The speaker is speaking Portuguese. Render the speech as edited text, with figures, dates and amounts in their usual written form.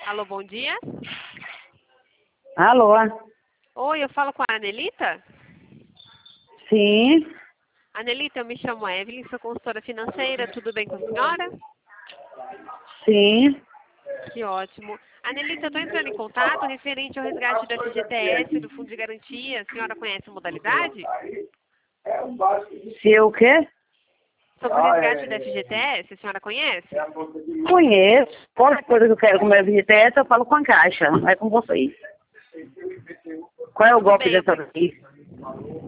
Alô, bom dia. Alô? Oi, eu falo com a Anelita? Sim, Anelita, eu me chamo Evelyn, sou consultora financeira, tudo bem com a senhora? sim. Que ótimo. Anelita, eu estou entrando em contato referente ao resgate do FGTS, do Fundo de Garantia. A senhora conhece a modalidade? Se eu o quê? Sobre o resgate do FGTS, a senhora conhece? Conheço. Qualquer coisa que eu quero com meu FGTS, eu falo com a Caixa, não é com vocês. Qual é o Tudo golpe bem, dessa vez?